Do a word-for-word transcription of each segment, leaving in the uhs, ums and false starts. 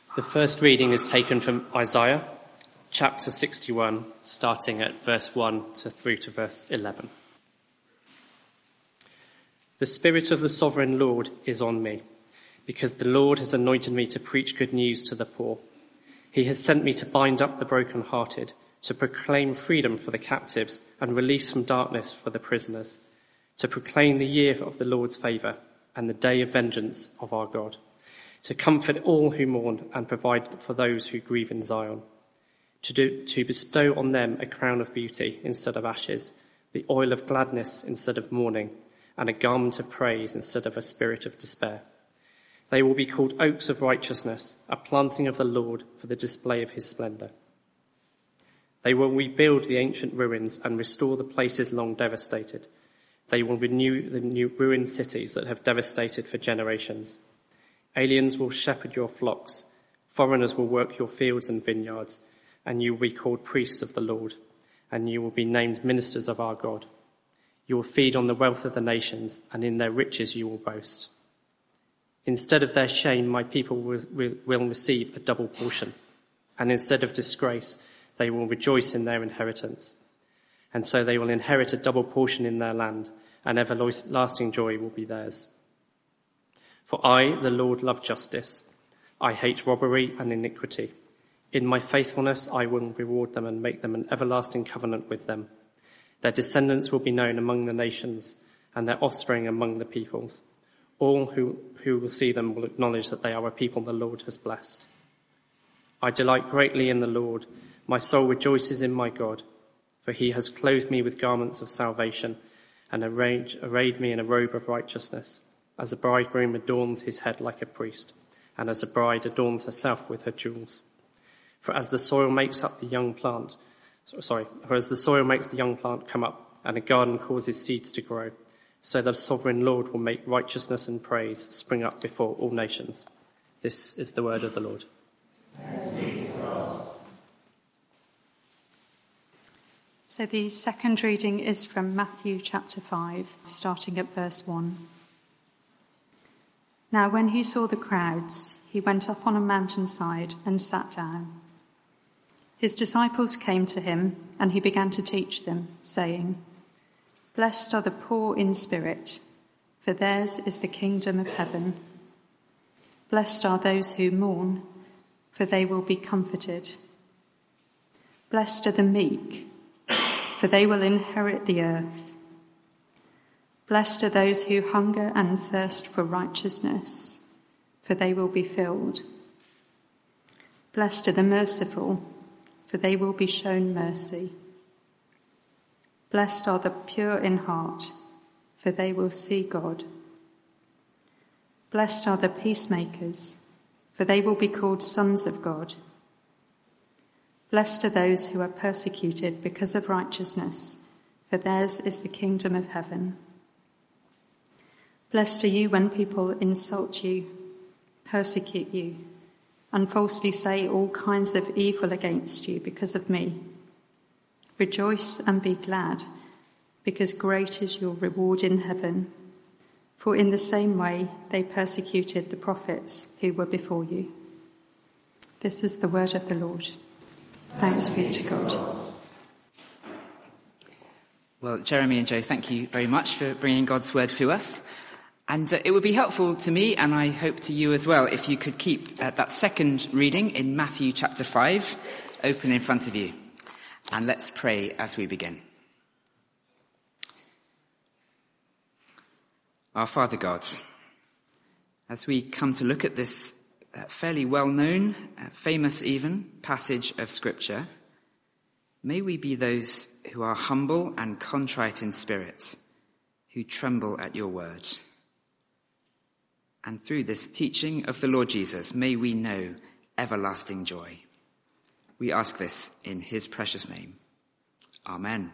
The first reading is taken from Isaiah, chapter sixty-one, starting at verse one to through to verse eleven. The Spirit of the Sovereign Lord is on me, because the Lord has anointed me to preach good news to the poor. He has sent me to bind up the brokenhearted, to proclaim freedom for the captives and release from darkness for the prisoners, to proclaim the year of the Lord's favour and the day of vengeance of our God, to comfort all who mourn and provide for those who grieve in Zion, to, do, to bestow on them a crown of beauty instead of ashes, the oil of gladness instead of mourning, and a garment of praise instead of a spirit of despair. They will be called oaks of righteousness, a planting of the Lord for the display of his splendour. They will rebuild the ancient ruins and restore the places long devastated. They will renew the new ruined cities that have devastated for generations. Aliens will shepherd your flocks, foreigners will work your fields and vineyards, and you will be called priests of the Lord, and you will be named ministers of our God. You will feed on the wealth of the nations, and in their riches you will boast. Instead of their shame, my people will, will receive a double portion, and instead of disgrace, they will rejoice in their inheritance. And so they will inherit a double portion in their land, and everlasting joy will be theirs. For I, the Lord, love justice. I hate robbery and iniquity. In my faithfulness I will reward them and make them an everlasting covenant with them. Their descendants will be known among the nations, and their offspring among the peoples. All who, who will see them will acknowledge that they are a people the Lord has blessed. I delight greatly in the Lord. My soul rejoices in my God, for he has clothed me with garments of salvation and arrayed, arrayed me in a robe of righteousness, as a bridegroom adorns his head like a priest, and as a bride adorns herself with her jewels. For as the soil makes up the young plant, sorry, for as the soil makes the young plant come up, and a garden causes seeds to grow, so the sovereign Lord will make righteousness and praise spring up before all nations. This is the word of the Lord. So the second reading is from Matthew chapter five, starting at verse one. Now when he saw the crowds, he went up on a mountainside and sat down. His disciples came to him, and he began to teach them, saying, Blessed are the poor in spirit, for theirs is the kingdom of heaven. Blessed are those who mourn, for they will be comforted. Blessed are the meek, for they will inherit the earth. Blessed are those who hunger and thirst for righteousness, for they will be filled. Blessed are the merciful, for they will be shown mercy. Blessed are the pure in heart, for they will see God. Blessed are the peacemakers, for they will be called sons of God. Blessed are those who are persecuted because of righteousness, for theirs is the kingdom of heaven. Blessed are you when people insult you, persecute you, and falsely say all kinds of evil against you because of me. Rejoice and be glad, because great is your reward in heaven. For in the same way they persecuted the prophets who were before you. This is the word of the Lord. Thanks be to God. Well, Jeremy and Joe, thank you very much for bringing God's word to us. And uh, it would be helpful to me, and I hope to you as well, if you could keep uh, that second reading in Matthew chapter five open in front of you. And let's pray as we begin. Our Father God, as we come to look at this uh, fairly well-known, uh, famous even, passage of Scripture, may we be those who are humble and contrite in spirit, who tremble at your word. And through this teaching of the Lord Jesus, may we know everlasting joy. We ask this in his precious name. Amen.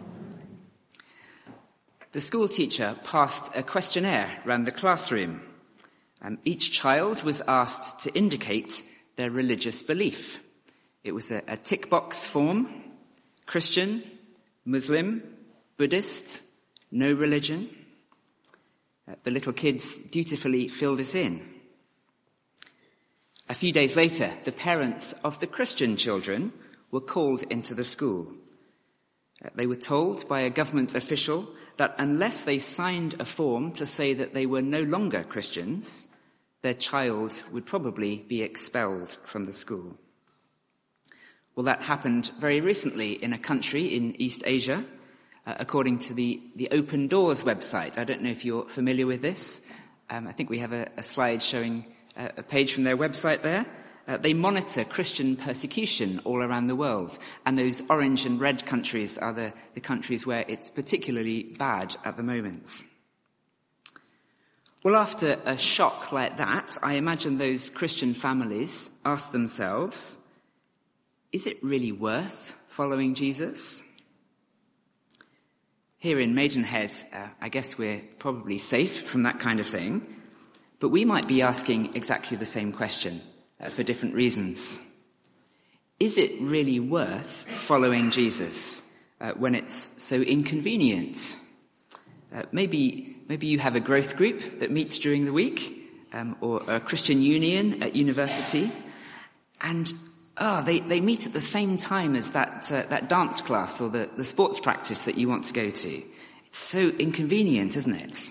The school teacher passed a questionnaire around the classroom. Um, each child was asked to indicate their religious belief. It was a, a tick box form: Christian, Muslim, Buddhist, no religion. Uh, the little kids dutifully filled this in. A few days later, the parents of the Christian children were called into the school. Uh, they were told by a government official that unless they signed a form to say that they were no longer Christians, their child would probably be expelled from the school. Well, that happened very recently in a country in East Asia, uh, according to the, the Open Doors website. I don't know if you're familiar with this. Um, I think we have a, a slide showing uh, a page from their website there. Uh, they monitor Christian persecution all around the world, and those orange and red countries are the, the countries where it's particularly bad at the moment. Well, after a shock like that, I imagine those Christian families ask themselves, is it really worth following Jesus? Here in Maidenhead, uh, I guess we're probably safe from that kind of thing, but we might be asking exactly the same question. Uh, for different reasons. Is it really worth following Jesus uh, when it's so inconvenient? Uh, maybe maybe you have a growth group that meets during the week, um, or a Christian union at university, and oh, they, they meet at the same time as that uh, that dance class or the, the sports practice that you want to go to. It's so inconvenient, isn't it?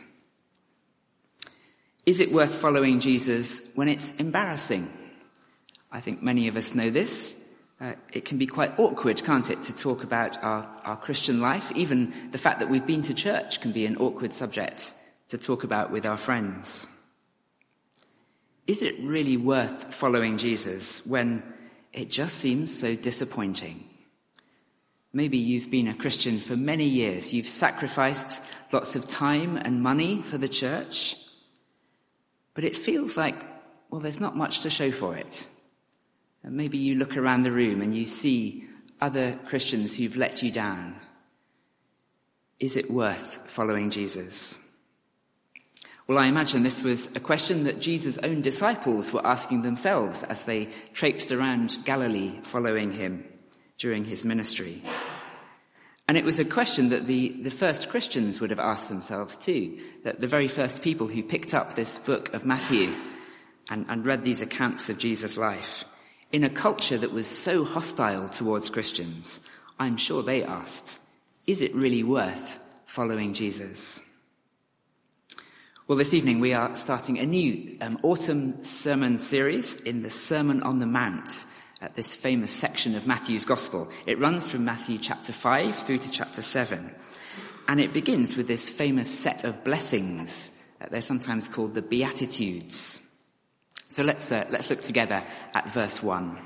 Is it worth following Jesus when it's embarrassing? I think many of us know this. Uh, it can be quite awkward, can't it, to talk about our, our Christian life. Even the fact that we've been to church can be an awkward subject to talk about with our friends. Is it really worth following Jesus when it just seems so disappointing? Maybe you've been a Christian for many years. You've sacrificed lots of time and money for the church. But it feels like, well, there's not much to show for it. And maybe you look around the room and you see other Christians who've let you down. Is it worth following Jesus? Well, I imagine this was a question that Jesus' own disciples were asking themselves as they traipsed around Galilee following him during his ministry. And it was a question that the, the first Christians would have asked themselves too, that the very first people who picked up this book of Matthew and, and read these accounts of Jesus' life. In a culture that was so hostile towards Christians, I'm sure they asked, is it really worth following Jesus? Well, this evening we are starting a new um, autumn sermon series in the Sermon on the Mount, at this famous section of Matthew's Gospel. It runs from Matthew chapter five through to chapter seven, and it begins with this famous set of blessings. Uh, they're sometimes called the Beatitudes. So let's uh, let's look together at verse one.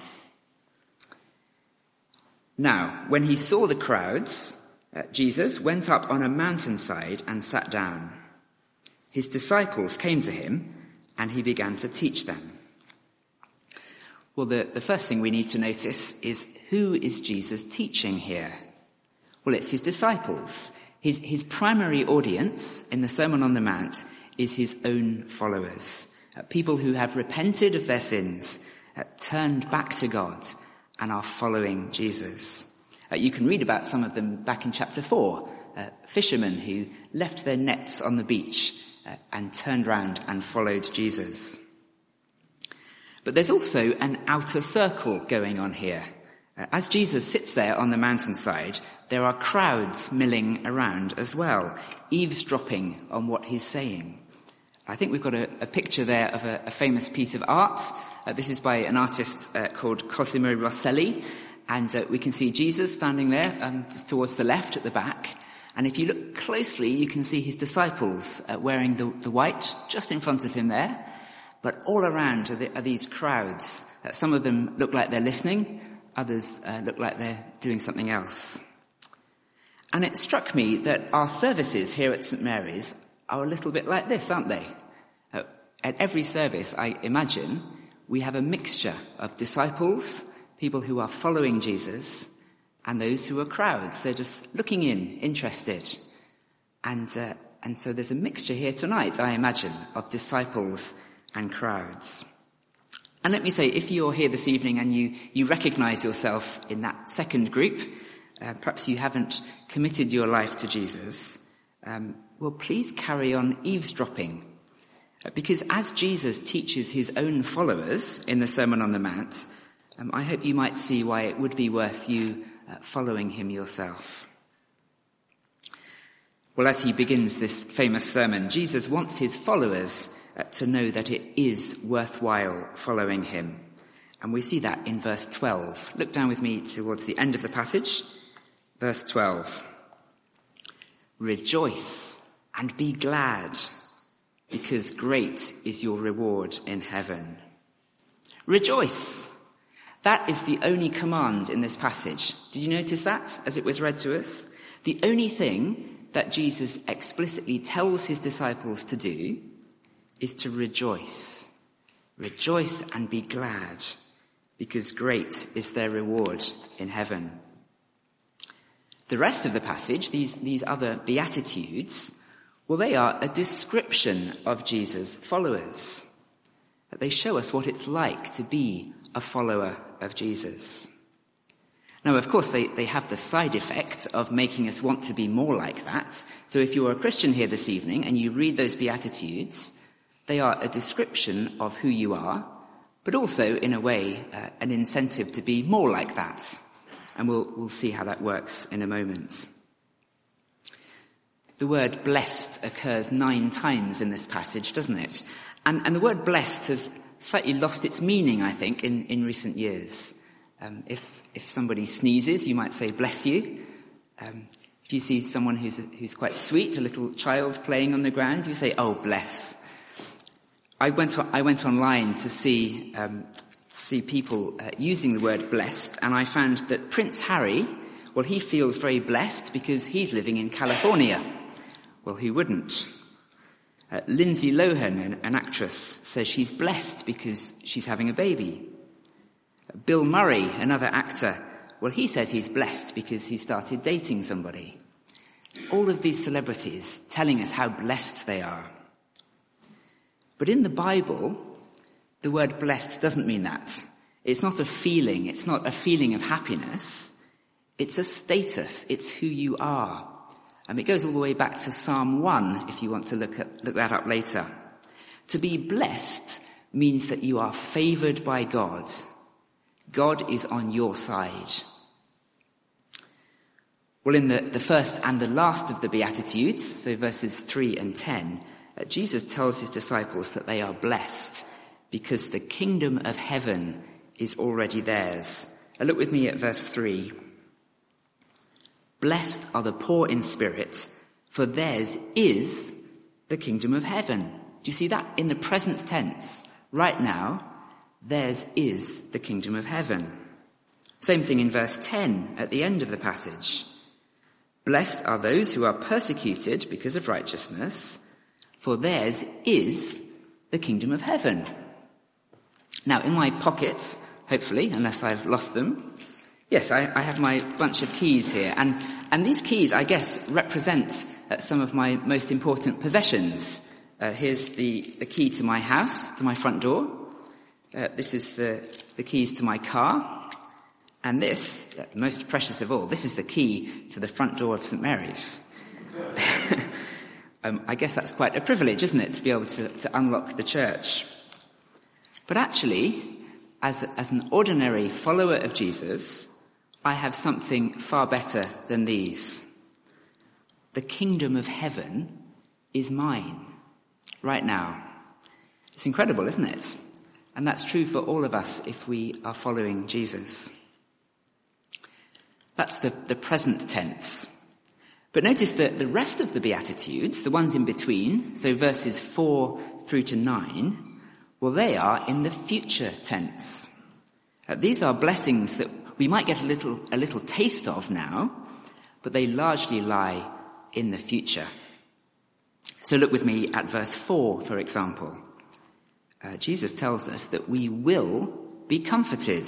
Now, when he saw the crowds, uh, Jesus went up on a mountainside and sat down. His disciples came to him, and he began to teach them. Well, the, the first thing we need to notice is, who is Jesus teaching here? Well, it's his disciples. His, his primary audience in the Sermon on the Mount is his own followers. Uh, people who have repented of their sins, uh, turned back to God, and are following Jesus. Uh, you can read about some of them back in chapter four. Uh, fishermen who left their nets on the beach uh, and turned round and followed Jesus. But there's also an outer circle going on here. Uh, as Jesus sits there on the mountainside, there are crowds milling around as well, eavesdropping on what he's saying. I think we've got a, a picture there of a, a famous piece of art. Uh, this is by an artist uh, called Cosimo Rosselli. And uh, we can see Jesus standing there um, just towards the left at the back. And if you look closely, you can see his disciples uh, wearing the, the white just in front of him there. But all around are, the, are these crowds. Uh, some of them look like they're listening. Others uh, look like they're doing something else. And it struck me that our services here at St Mary's are a little bit like this, aren't they? Uh, at every service, I imagine, we have a mixture of disciples, people who are following Jesus, and those who are crowds. They're just looking in, interested. And, uh, and so there's a mixture here tonight, I imagine, of disciples and crowds. And let me say, if you're here this evening and you, you recognize yourself in that second group, uh, perhaps you haven't committed your life to Jesus, um, well, please carry on eavesdropping. Because as Jesus teaches his own followers in the Sermon on the Mount, um, I hope you might see why it would be worth you uh, following him yourself. Well, as he begins this famous sermon, Jesus wants his followers uh, to know that it is worthwhile following him. And we see that in verse twelve. Look down with me towards the end of the passage. Verse twelve. Rejoice and be glad, because great is your reward in heaven. Rejoice. That is the only command in this passage. Did you notice that as it was read to us? The only thing that Jesus explicitly tells his disciples to do is to rejoice. Rejoice and be glad, because great is their reward in heaven. The rest of the passage, these, these other Beatitudes, well, they are a description of Jesus' followers. They show us what it's like to be a follower of Jesus. Now, of course, they, they have the side effect of making us want to be more like that. So if you're a Christian here this evening and you read those Beatitudes, they are a description of who you are, but also, in a way, uh, an incentive to be more like that. And we'll, we'll see how that works in a moment. The word blessed occurs nine times in this passage, doesn't it? And, and the word blessed has slightly lost its meaning, I think, in, in recent years. Um, if, if somebody sneezes, you might say, bless you. Um, if you see someone who's, who's quite sweet, a little child playing on the ground, you say, oh, bless. I went, on, I went online to see, um, see people uh, using the word blessed, and I found that Prince Harry, well, he feels very blessed because he's living in California. Well, who wouldn't? Uh, Lindsay Lohan, an, an actress, says she's blessed because she's having a baby. Bill Murray, another actor, well, he says he's blessed because he started dating somebody. All of these celebrities telling us how blessed they are. But in the Bible, the word blessed doesn't mean that. It's not a feeling. It's not a feeling of happiness. It's a status. It's who you are. And it goes all the way back to Psalm one, if you want to look at, look that up later. To be blessed means that you are favored by God. God is on your side. Well, in the, the first and the last of the Beatitudes, so verses three and ten, uh, Jesus tells his disciples that they are blessed because the kingdom of heaven is already theirs. Uh, look with me at verse three. Blessed are the poor in spirit, for theirs is the kingdom of heaven. Do you see that? In the present tense, right now, theirs is the kingdom of heaven. Same thing in verse ten at the end of the passage. Blessed are those who are persecuted because of righteousness, for theirs is the kingdom of heaven. Now, in my pocket, hopefully, unless I've lost them, yes, I, I have my bunch of keys here, and, and these keys, I guess, represent uh, some of my most important possessions. Uh, here's the, the key to my house, to my front door. Uh, this is the, the keys to my car. And this, uh, most precious of all, this is the key to the front door of Saint Mary's. um, I guess that's quite a privilege, isn't it, to be able to, to unlock the church. But actually, as, as an ordinary follower of Jesus, I have something far better than these. The kingdom of heaven is mine, right now. It's incredible, isn't it? And that's true for all of us if we are following Jesus. That's the, the present tense. But notice that the rest of the Beatitudes, the ones in between, so verses four through to nine, well, they are in the future tense. Uh, these are blessings that we might get a little, a little taste of now, but they largely lie in the future. So look with me at verse four, for example. Uh, Jesus tells us that we will be comforted.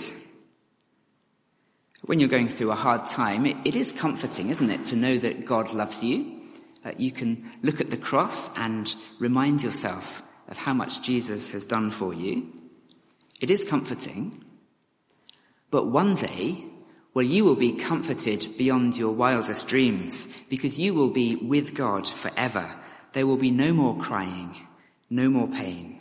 When you're going through a hard time, it, it is comforting, isn't it, to know that God loves you. Uh, you can look at the cross and remind yourself of how much Jesus has done for you. It is comforting. But one day, well, you will be comforted beyond your wildest dreams because you will be with God forever. There will be no more crying, no more pain.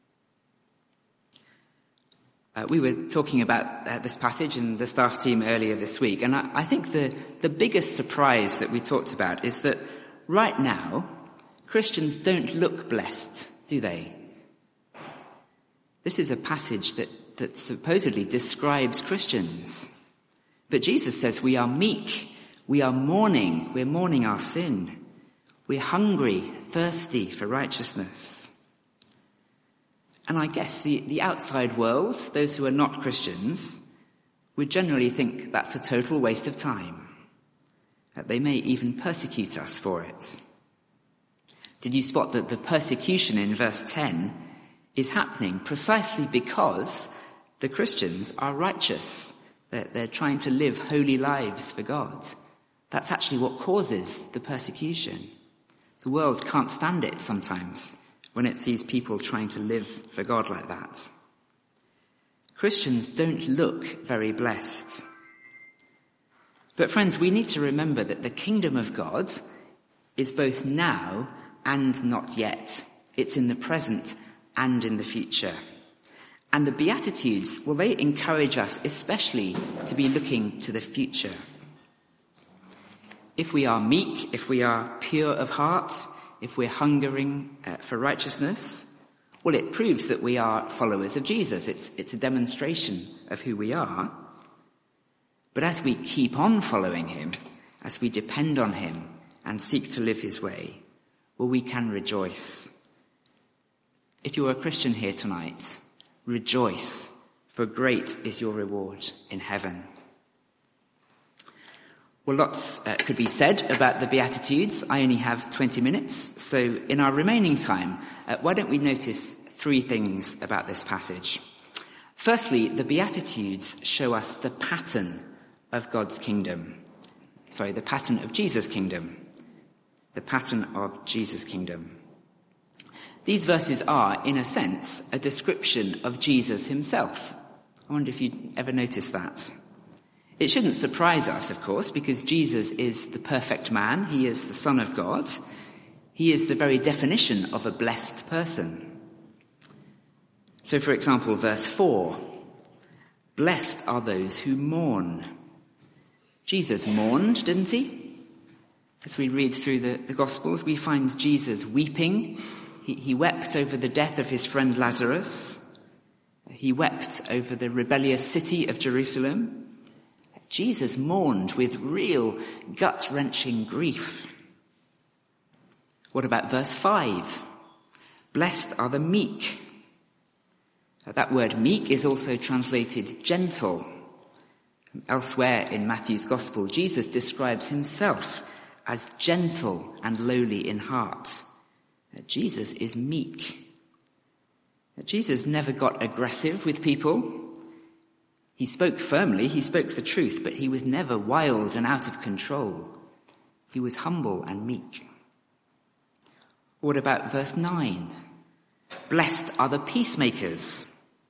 Uh, we were talking about uh, this passage in the staff team earlier this week, and I, I think the, the biggest surprise that we talked about is that right now, Christians don't look blessed, do they? This is a passage that, that supposedly describes Christians. But Jesus says we are meek, we are mourning, we're mourning our sin. We're hungry, thirsty for righteousness. And I guess the, the outside world, those who are not Christians, would generally think that's a total waste of time. That they may even persecute us for it. Did you spot that the persecution in verse ten is happening precisely because the Christians are righteous? They're, they're trying to live holy lives for God. That's actually what causes the persecution. The world can't stand it sometimes when it sees people trying to live for God like that. Christians don't look very blessed. But friends, we need to remember that the kingdom of God is both now and not yet. It's in the present and in the future. And the Beatitudes, well, they encourage us especially to be looking to the future. If we are meek, if we are pure of heart, if we're hungering uh, for righteousness, well, it proves that we are followers of Jesus. It's, it's a demonstration of who we are. But as we keep on following him, as we depend on him and seek to live his way, well, we can rejoice. If you are a Christian here tonight, rejoice, for great is your reward in heaven. Well, lots uh, could be said about the Beatitudes. I only have twenty minutes, so in our remaining time, uh, why don't we notice three things about this passage? Firstly, the Beatitudes show us the pattern of God's kingdom. Sorry, the pattern of Jesus' kingdom. The pattern of Jesus' kingdom. These verses are, in a sense, a description of Jesus himself. I wonder if you'd ever noticed that. It shouldn't surprise us, of course, because Jesus is the perfect man. He is the Son of God. He is the very definition of a blessed person. So, for example, verse four, blessed are those who mourn. Jesus mourned, didn't he? As we read through the, the Gospels, we find Jesus weeping. He, he wept over the death of his friend Lazarus. He wept over the rebellious city of Jerusalem. Jesus mourned with real gut-wrenching grief. What about verse five? Blessed are the meek. That word meek is also translated gentle. Elsewhere in Matthew's Gospel, Jesus describes himself as gentle and lowly in heart. Jesus is meek. Jesus never got aggressive with people. He spoke firmly, he spoke the truth, but he was never wild and out of control. He was humble and meek. What about verse nine? Blessed are the peacemakers.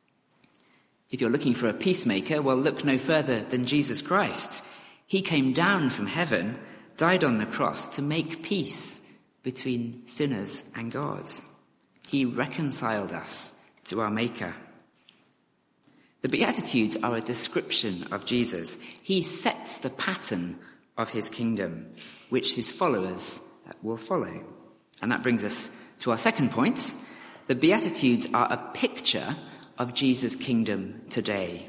If you're looking for a peacemaker, well, look no further than Jesus Christ. He came down from heaven, died on the cross to make peace between sinners and God. He reconciled us to our Maker. The Beatitudes are a description of Jesus. He sets the pattern of his kingdom, which his followers will follow. And that brings us to our second point. The Beatitudes are a picture of Jesus' kingdom today.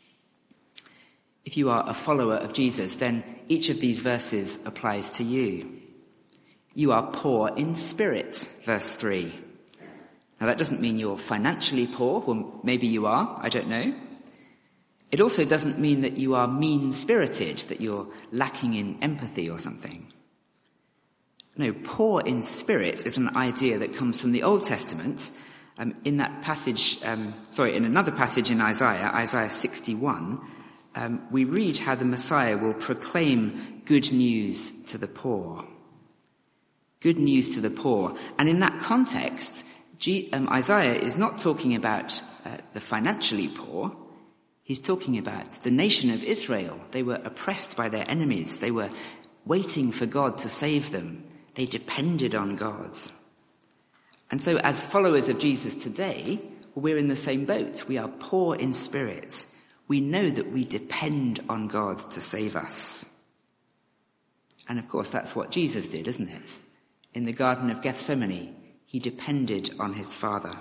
If you are a follower of Jesus, then each of these verses applies to you. You are poor in spirit, verse three. Now that doesn't mean you're financially poor, well maybe you are, I don't know. It also doesn't mean that you are mean-spirited, that you're lacking in empathy or something. No, poor in spirit is an idea that comes from the Old Testament. Um, in that passage, um, sorry, in another passage in Isaiah, Isaiah sixty-one, um, we read how the Messiah will proclaim good news to the poor. Good news to the poor. And in that context, G- um, Isaiah is not talking about uh, the financially poor. He's talking about the nation of Israel. They were oppressed by their enemies. They were waiting for God to save them. They depended on God. And so as followers of Jesus today, we're in the same boat. We are poor in spirit. We know that we depend on God to save us. And of course, that's what Jesus did, isn't it? In the Garden of Gethsemane, he depended on his Father.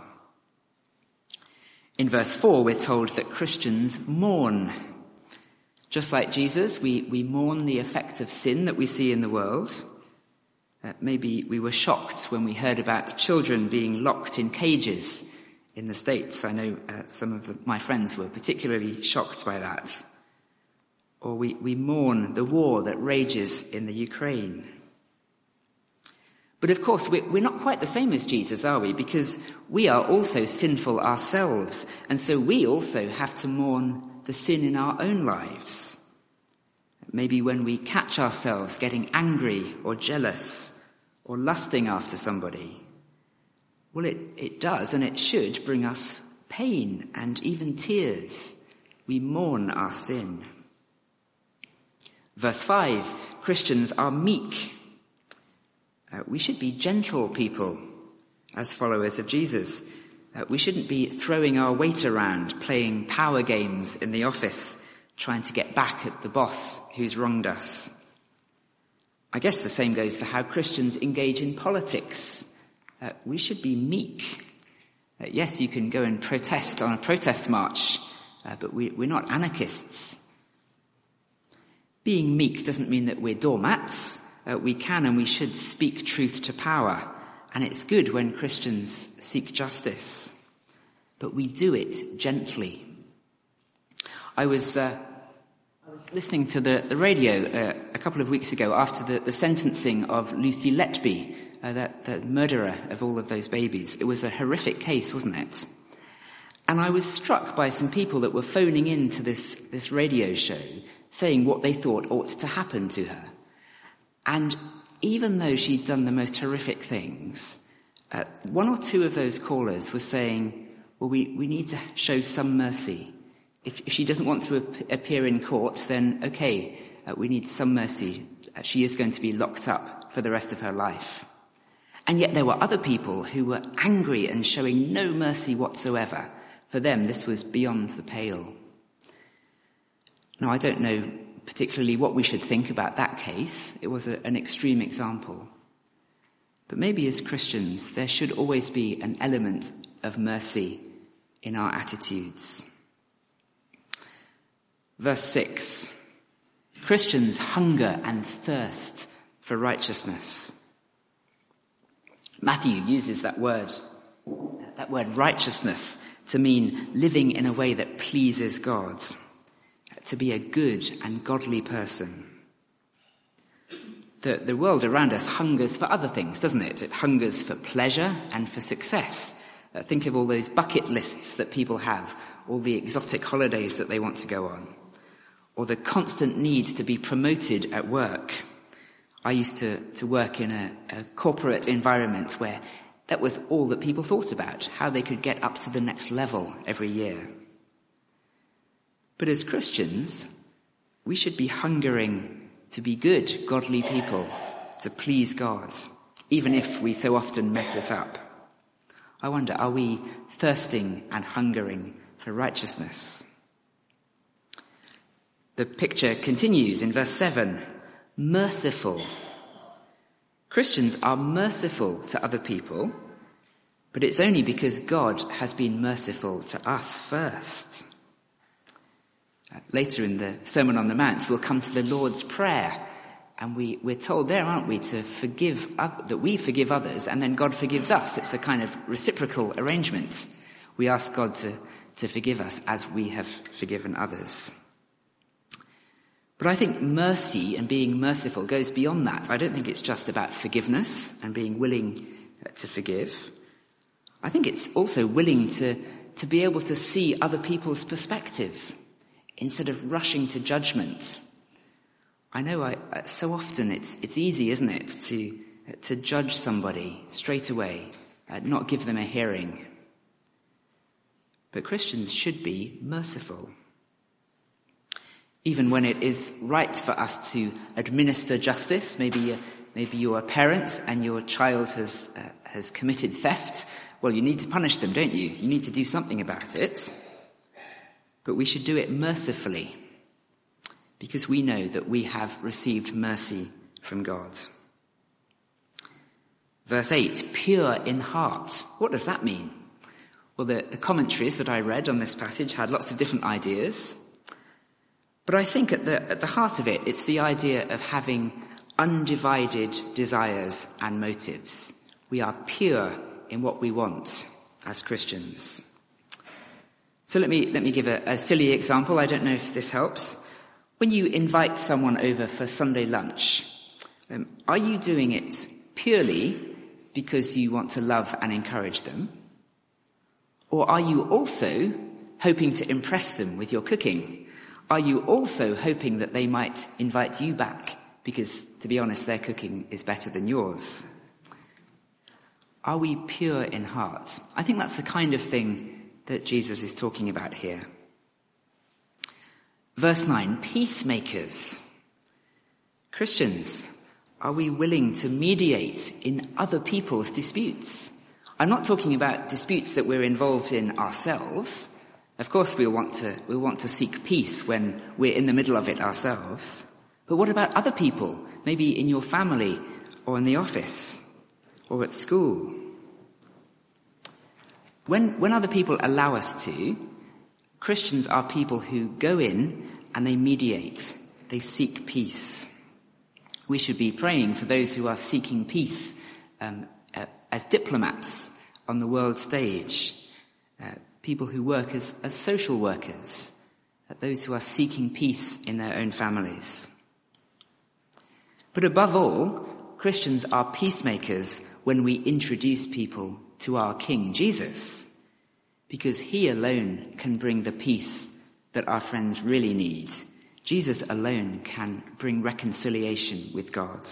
In verse four, we're told that Christians mourn. Just like Jesus, we, we mourn the effect of sin that we see in the world. Uh, maybe we were shocked when we heard about children being locked in cages in the States. I know uh, some of the, my friends were particularly shocked by that. Or we, we mourn the war that rages in the Ukraine. But of course, we're, we're not quite the same as Jesus, are we? Because we are also sinful ourselves. And so we also have to mourn the sin in our own lives. Maybe when we catch ourselves getting angry or jealous or lusting after somebody. Well, it, it does, and it should bring us pain and even tears. We mourn our sin. Verse five, Christians are meek. Uh, we should be gentle people as followers of Jesus. Uh, we shouldn't be throwing our weight around, playing power games in the office, trying to get back at the boss who's wronged us. I guess the same goes for how Christians engage in politics. Uh, we should be meek. Uh, yes, you can go and protest on a protest march, uh, but we, we're not anarchists. Being meek doesn't mean that we're doormats. Uh, we can and we should speak truth to power. And it's good when Christians seek justice. But we do it gently. I was, uh, I was listening to the, the radio uh, a couple of weeks ago after the, the sentencing of Lucy Letby, uh, that, that murderer of all of those babies. It was a horrific case, wasn't it? And I was struck by some people that were phoning into this, this radio show saying what they thought ought to happen to her. And even though she'd done the most horrific things, uh, one or two of those callers were saying, well, we, we need to show some mercy. If, if she doesn't want to ap- appear in court, then okay, uh, we need some mercy. Uh, she is going to be locked up for the rest of her life. And yet there were other people who were angry and showing no mercy whatsoever. For them, this was beyond the pale. Now, I don't know particularly what we should think about that case. It was a, an extreme example. But maybe as Christians, there should always be an element of mercy in our attitudes. Verse six. Christians hunger and thirst for righteousness. Matthew uses that word, that word righteousness, to mean living in a way that pleases God, to be a good and godly person. The, the world around us hungers for other things, doesn't it? It hungers for pleasure and for success. Uh, think of all those bucket lists that people have, all the exotic holidays that they want to go on, or the constant need to be promoted at work. I used to, to work in a, a corporate environment where that was all that people thought about, how they could get up to the next level every year. But as Christians, we should be hungering to be good, godly people, to please God, even if we so often mess it up. I wonder, are we thirsting and hungering for righteousness? The picture continues in verse seven. Merciful. Christians are merciful to other people, but it's only because God has been merciful to us first. Uh, later in the Sermon on the Mount, we'll come to the Lord's Prayer, and we, we're told there, aren't we, to forgive, uh, that we forgive others, and then God forgives us. It's a kind of reciprocal arrangement. We ask God to, to forgive us as we have forgiven others. But I think mercy and being merciful goes beyond that. I don't think it's just about forgiveness and being willing to forgive. I think it's also willing to, to be able to see other people's perspective instead of rushing to judgment. I know I, so often it's, it's easy, isn't it, to, to judge somebody straight away, uh, not give them a hearing. But Christians should be merciful. Even when it is right for us to administer justice, maybe maybe you're a parent and your child has uh, has committed theft. Well, you need to punish them, don't you? You need to do something about it. But we should do it mercifully, because we know that we have received mercy from God. Verse eight, pure in heart. What does that mean? Well, the, the commentaries that I read on this passage had lots of different ideas. But I think at the, at the heart of it, it's the idea of having undivided desires and motives. We are pure in what we want as Christians. So let me, let me give a, a silly example. I don't know if this helps. When you invite someone over for Sunday lunch, um, are you doing it purely because you want to love and encourage them? Or are you also hoping to impress them with your cooking? Are you also hoping that they might invite you back because, to be honest, their cooking is better than yours? Are we pure in heart? I think that's the kind of thing that Jesus is talking about here. Verse nine, peacemakers. Christians, are we willing to mediate in other people's disputes? I'm not talking about disputes that we're involved in ourselves. Of course we want to, we want to seek peace when we're in the middle of it ourselves. But what about other people? Maybe in your family or in the office or at school. When, when other people allow us to, Christians are people who go in and they mediate. They seek peace. We should be praying for those who are seeking peace um, uh, as diplomats on the world stage, uh, people who work as, as social workers, uh, those who are seeking peace in their own families. But above all, Christians are peacemakers when we introduce people to our King Jesus, because he alone can bring the peace that our friends really need. Jesus alone can bring reconciliation with God.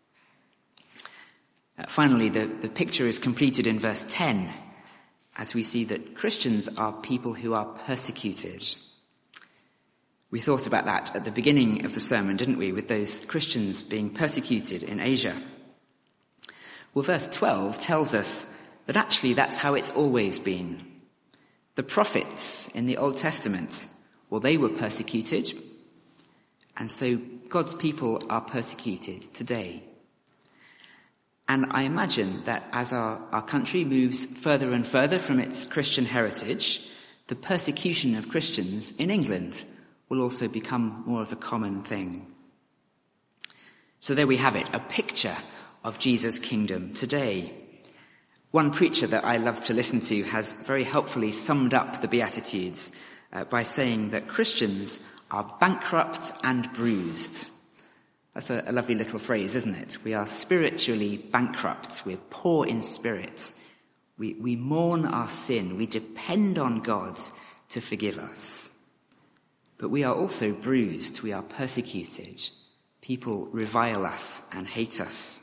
Uh, finally, the, the picture is completed in verse ten, as we see that Christians are people who are persecuted. We thought about that at the beginning of the sermon, didn't we, with those Christians being persecuted in Asia. Well, verse twelve tells us that actually that's how it's always been. The prophets in the Old Testament, well, they were persecuted, and so God's people are persecuted today. And I imagine that as our, our country moves further and further from its Christian heritage, the persecution of Christians in England will also become more of a common thing. So there we have it, a picture of Jesus' kingdom today. One preacher that I love to listen to has very helpfully summed up the Beatitudes uh, by saying that Christians are bankrupt and bruised. That's a, a lovely little phrase, isn't it? We are spiritually bankrupt. We're poor in spirit. We, we mourn our sin. We depend on God to forgive us. But we are also bruised. We are persecuted. People revile us and hate us.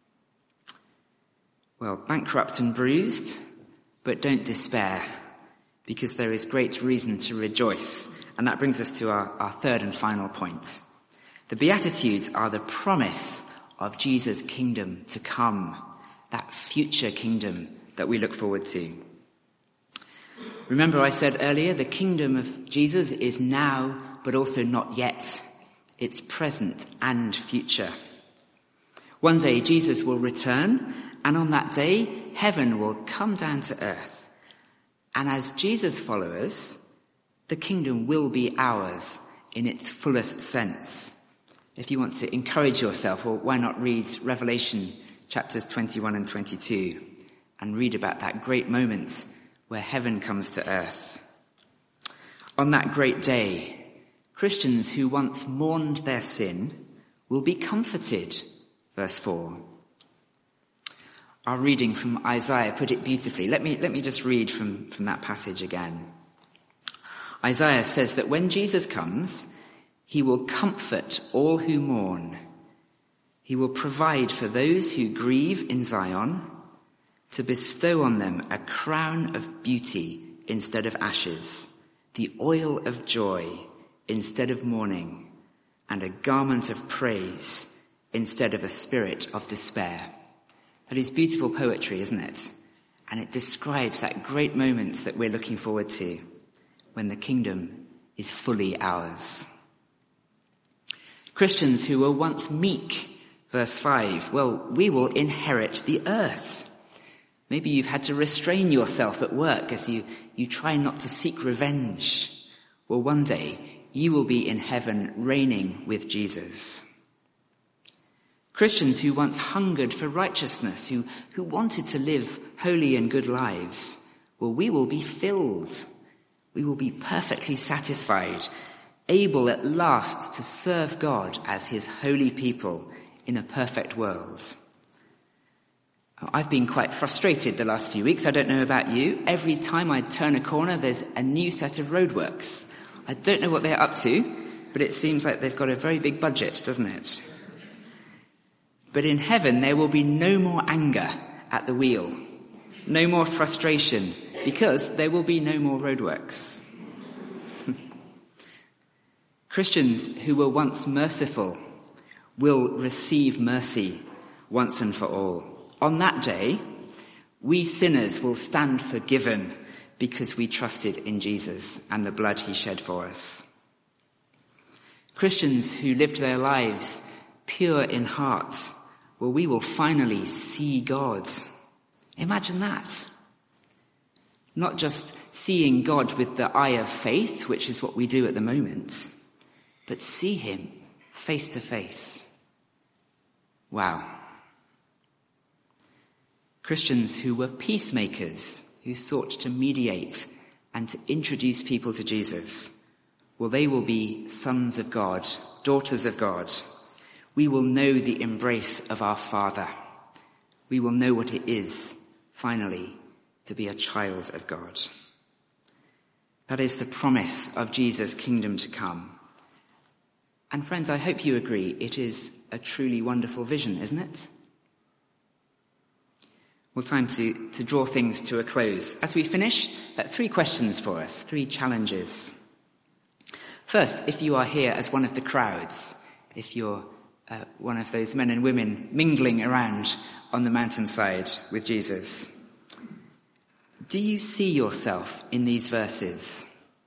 Well, bankrupt and bruised, but don't despair, because there is great reason to rejoice. And that brings us to our, our third and final point. The Beatitudes are the promise of Jesus' kingdom to come, that future kingdom that we look forward to. Remember I said earlier, the kingdom of Jesus is now, but also not yet. It's present and future. One day Jesus will return, and on that day, heaven will come down to earth. And as Jesus followers, the kingdom will be ours in its fullest sense. If you want to encourage yourself, well, why not read Revelation chapters twenty-one and twenty-two and read about that great moment where heaven comes to earth. On that great day, Christians who once mourned their sin will be comforted. Verse four. Our reading from Isaiah put it beautifully. Let me, let me just read from, from that passage again. Isaiah says that when Jesus comes, he will comfort all who mourn. He will provide for those who grieve in Zion, to bestow on them a crown of beauty instead of ashes, the oil of joy instead of mourning, and a garment of praise instead of a spirit of despair. That is beautiful poetry, isn't it? And it describes that great moment that we're looking forward to when the kingdom is fully ours. Christians who were once meek, verse five, well, we will inherit the earth. Maybe you've had to restrain yourself at work as you, you try not to seek revenge. Well, one day you will be in heaven reigning with Jesus. Christians who once hungered for righteousness, who, who wanted to live holy and good lives, well, we will be filled. We will be perfectly satisfied, able at last to serve God as his holy people in a perfect world. I've been quite frustrated the last few weeks. I don't know about you. Every time I turn a corner, there's a new set of roadworks. I don't know what they're up to, but it seems like they've got a very big budget, doesn't it? But in heaven, there will be no more anger at the wheel, no more frustration, because there will be no more roadworks. Christians who were once merciful will receive mercy once and for all. On that day, we sinners will stand forgiven because we trusted in Jesus and the blood he shed for us. Christians who lived their lives pure in heart, well, we will finally see God. Imagine that. Not just seeing God with the eye of faith, which is what we do at the moment, but see him face to face. Wow. Christians who were peacemakers, who sought to mediate and to introduce people to Jesus, well, they will be sons of God, daughters of God. We will know the embrace of our Father. We will know what it is, finally, to be a child of God. That is the promise of Jesus' kingdom to come. And friends, I hope you agree, it is a truly wonderful vision, isn't it? Well, time to, to draw things to a close. As we finish, uh, three questions for us, three challenges. First, if you are here as one of the crowds, if you're uh, one of those men and women mingling around on the mountainside with Jesus, do you see yourself in these verses?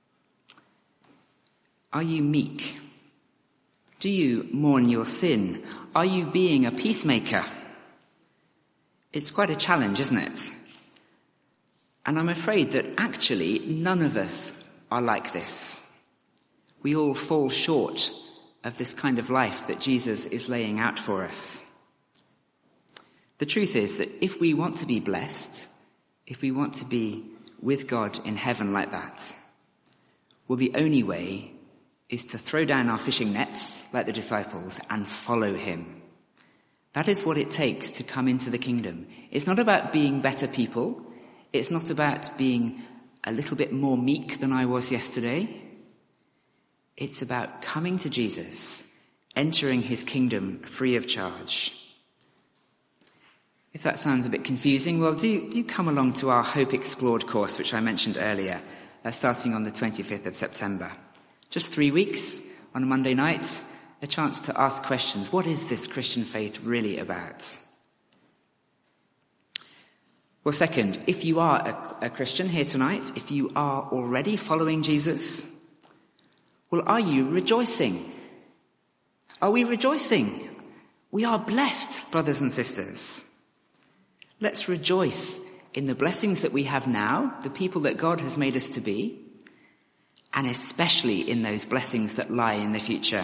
Are you meek? Do you mourn your sin? Are you being a peacemaker? It's quite a challenge, isn't it? And I'm afraid that actually none of us are like this. We all fall short of this kind of life that Jesus is laying out for us. The truth is that if we want to be blessed, if we want to be with God in heaven like that, well, the only way is to throw down our fishing nets like the disciples and follow him. That is what it takes to come into the kingdom. It's not about being better people. It's not about being a little bit more meek than I was yesterday. It's about coming to Jesus, entering his kingdom free of charge. If that sounds a bit confusing, well, do, do come along to our Hope Explored course, which I mentioned earlier, uh, starting on the twenty-fifth of September. Just three weeks on a Monday night, a chance to ask questions. What is this Christian faith really about? Well, second, if you are a, a Christian here tonight, if you are already following Jesus, well, are you rejoicing? Are we rejoicing? We are blessed, brothers and sisters. Let's rejoice in the blessings that we have now, the people that God has made us to be, and especially in those blessings that lie in the future.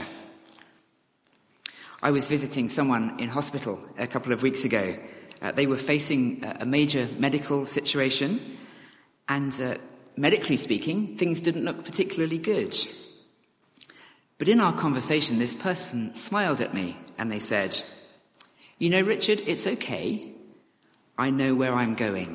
I was visiting someone in hospital a couple of weeks ago. Uh, they were facing a major medical situation, and uh, medically speaking, things didn't look particularly good. But in our conversation, this person smiled at me and they said, "You know, Richard, it's okay. I know where I'm going."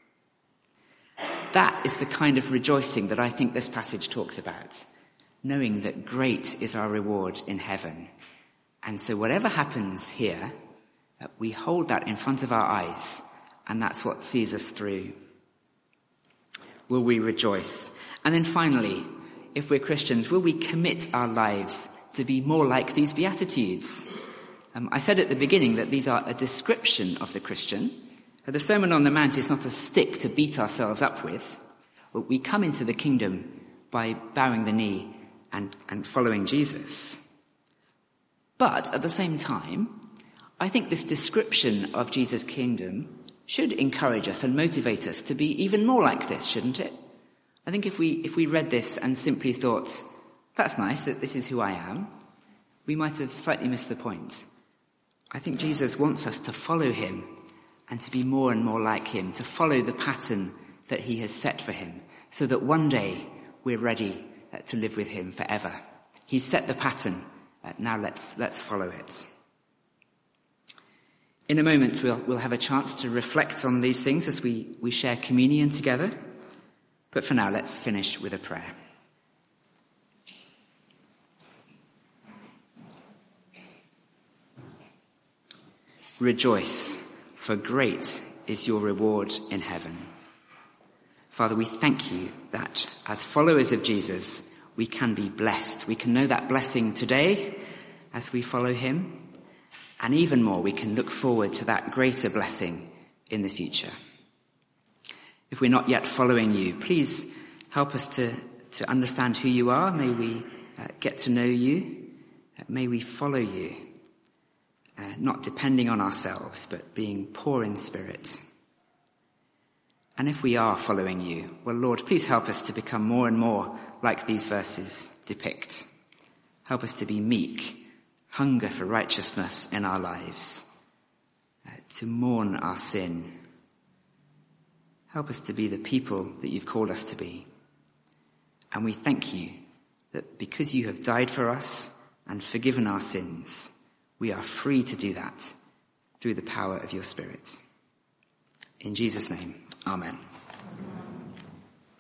That is the kind of rejoicing that I think this passage talks about, knowing that great is our reward in heaven. And so whatever happens here, we hold that in front of our eyes, and that's what sees us through. Will we rejoice? And then finally, if we're Christians, will we commit our lives to be more like these Beatitudes? Um, I said at the beginning that these are a description of the Christian. The Sermon on the Mount is not a stick to beat ourselves up with. But we come into the kingdom by bowing the knee and, and following Jesus. But at the same time, I think this description of Jesus' kingdom should encourage us and motivate us to be even more like this, shouldn't it? I think if we, if we read this and simply thought, that's nice that this is who I am, we might have slightly missed the point. I think Jesus wants us to follow him and to be more and more like him, to follow the pattern that he has set for him, so that one day we're ready uh, to live with him forever. He's set the pattern. Uh, now let's, let's follow it. In a moment, we'll, we'll have a chance to reflect on these things as we, we share communion together. But for now, let's finish with a prayer. Rejoice, for great is your reward in heaven. Father, we thank you that as followers of Jesus, we can be blessed. We can know that blessing today as we follow him. And even more, we can look forward to that greater blessing in the future. If we're not yet following you, please help us to, to understand who you are. May we uh, get to know you. Uh, may we follow you, uh, not depending on ourselves, but being poor in spirit. And if we are following you, well, Lord, please help us to become more and more like these verses depict. Help us to be meek, hunger for righteousness in our lives, uh, to mourn our sin. Help us to be the people that you've called us to be. And we thank you that because you have died for us and forgiven our sins, we are free to do that through the power of your Spirit. In Jesus' name, amen.